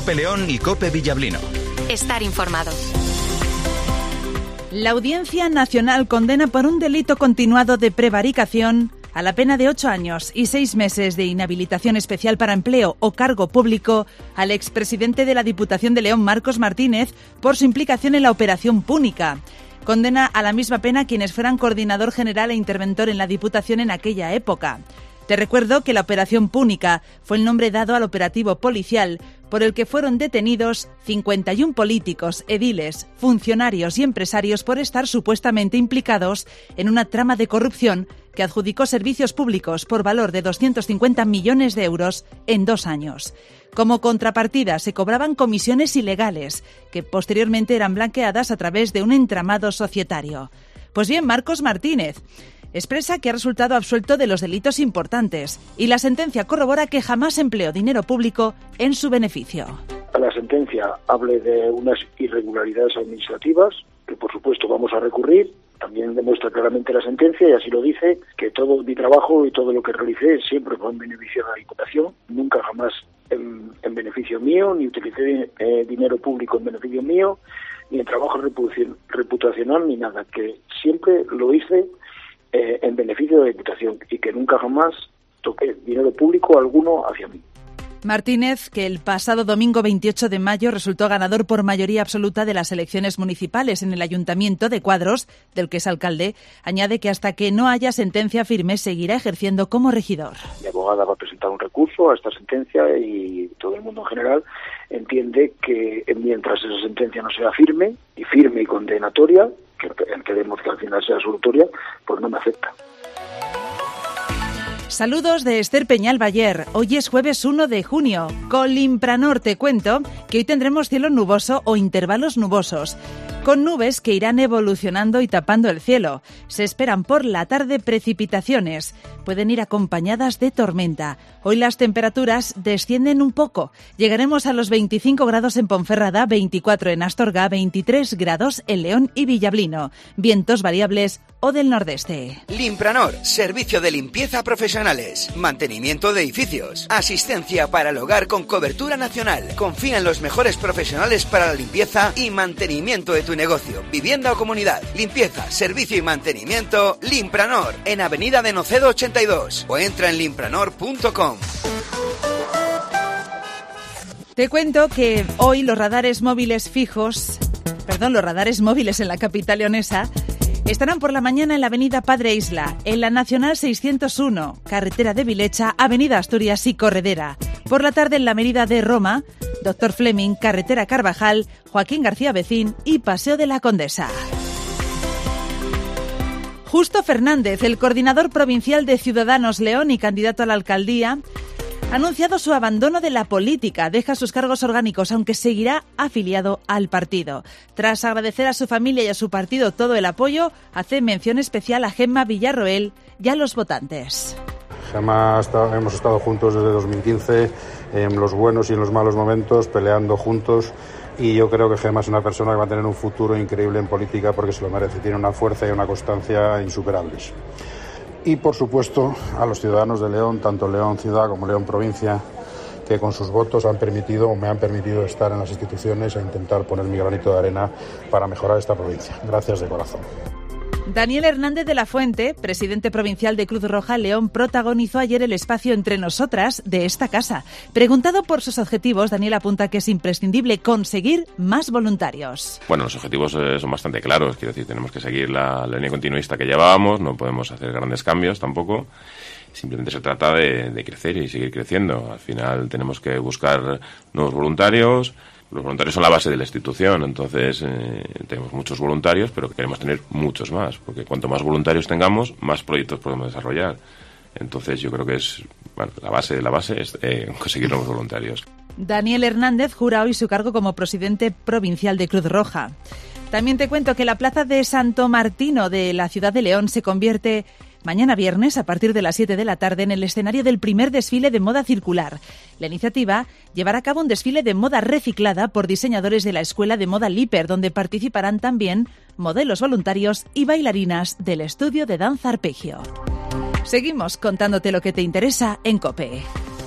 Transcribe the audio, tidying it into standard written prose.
COPE León y COPE Villablino. Estar informado. La Audiencia Nacional condena por un delito continuado de prevaricación a la pena de 8 años y 6 meses de inhabilitación especial para empleo o cargo público al expresidente de la Diputación de León, Marcos Martínez, por su implicación en la Operación Púnica. Condena a la misma pena quienes fueran coordinador general e interventor en la Diputación en aquella época. Te recuerdo que la Operación Púnica fue el nombre dado al operativo policial por el que fueron detenidos 51 políticos, ediles, funcionarios y empresarios por estar supuestamente implicados en una trama de corrupción que adjudicó servicios públicos por valor de 250 millones de euros en 2 años. Como contrapartida se cobraban comisiones ilegales que posteriormente eran blanqueadas a través de un entramado societario. Pues bien, Marcos Martínez expresa que ha resultado absuelto de los delitos importantes y la sentencia corrobora que jamás empleó dinero público en su beneficio. La sentencia hable de unas irregularidades administrativas que por supuesto vamos a recurrir. También demuestra claramente la sentencia, y así lo dice, que todo mi trabajo y todo lo que realicé siempre fue en beneficio de la Diputación, nunca jamás en beneficio mío, ni utilicé dinero público en beneficio mío, ni en trabajo reputacional, ni nada, que siempre lo hice en beneficio de la Diputación y que nunca jamás toqué dinero público alguno hacia mí. Martínez, que el pasado domingo 28 de mayo resultó ganador por mayoría absoluta de las elecciones municipales en el Ayuntamiento de Cuadros, del que es alcalde, añade que hasta que no haya sentencia firme seguirá ejerciendo como regidor. Mi abogada va a presentar un recurso a esta sentencia y todo el mundo en general entiende que mientras esa sentencia no sea firme y condenatoria, que queremos que al final sea absolutoria, pues no me afecta. Saludos de Esther Peñal Bayer. Hoy es jueves 1 de junio. Con Limpranor te cuento que hoy tendremos cielo nuboso o intervalos nubosos, con nubes que irán evolucionando y tapando el cielo. Se esperan por la tarde precipitaciones. Pueden ir acompañadas de tormenta. Hoy las temperaturas descienden un poco. Llegaremos a los 25 grados en Ponferrada, 24 en Astorga, 23 grados en León y Villablino. Vientos variables o del nordeste. Limpranor, servicio de limpieza profesionales, mantenimiento de edificios, asistencia para el hogar con cobertura nacional. Confía en los mejores profesionales para la limpieza y mantenimiento de tu negocio, vivienda o comunidad. Limpieza, servicio y mantenimiento, Limpranor, en Avenida de Nocedo 82 o entra en limpranor.com. Te cuento que hoy los radares móviles en la capital leonesa estarán por la mañana en la avenida Padre Isla, en la Nacional 601, carretera de Vilecha, avenida Asturias y Corredera. Por la tarde en la avenida de Roma, Doctor Fleming, carretera Carvajal, Joaquín García Becín y Paseo de la Condesa. Justo Fernández, el coordinador provincial de Ciudadanos León y candidato a la alcaldía, ha anunciado su abandono de la política, deja sus cargos orgánicos, aunque seguirá afiliado al partido. Tras agradecer a su familia y a su partido todo el apoyo, hace mención especial a Gemma Villarroel y a los votantes. Gemma, hemos estado juntos desde 2015, en los buenos y en los malos momentos, peleando juntos, y yo creo que Gemma es una persona que va a tener un futuro increíble en política porque se lo merece, tiene una fuerza y una constancia insuperables. Y, por supuesto, a los ciudadanos de León, tanto León Ciudad como León Provincia, que con sus votos me han permitido estar en las instituciones e intentar poner mi granito de arena para mejorar esta provincia. Gracias de corazón. Daniel Hernández de la Fuente, presidente provincial de Cruz Roja León, protagonizó ayer el espacio Entre Nosotras de esta casa. Preguntado por sus objetivos, Daniel apunta que es imprescindible conseguir más voluntarios. Bueno, los objetivos son bastante claros. Quiero decir, tenemos que seguir la línea continuista que llevábamos, no podemos hacer grandes cambios tampoco. Simplemente se trata de crecer y seguir creciendo. Al final tenemos que buscar nuevos voluntarios. Los voluntarios son la base de la institución, entonces tenemos muchos voluntarios, pero queremos tener muchos más, porque cuanto más voluntarios tengamos, más proyectos podemos desarrollar. Entonces yo creo que es la base es conseguir nuevos voluntarios. Daniel Hernández jura hoy su cargo como presidente provincial de Cruz Roja. También te cuento que la plaza de Santo Martino de la ciudad de León se convierte mañana viernes, a partir de las 7 de la tarde, en el escenario del primer desfile de moda circular. La iniciativa llevará a cabo un desfile de moda reciclada por diseñadores de la Escuela de Moda Liper, donde participarán también modelos voluntarios y bailarinas del estudio de danza Arpegio. Seguimos contándote lo que te interesa en COPE.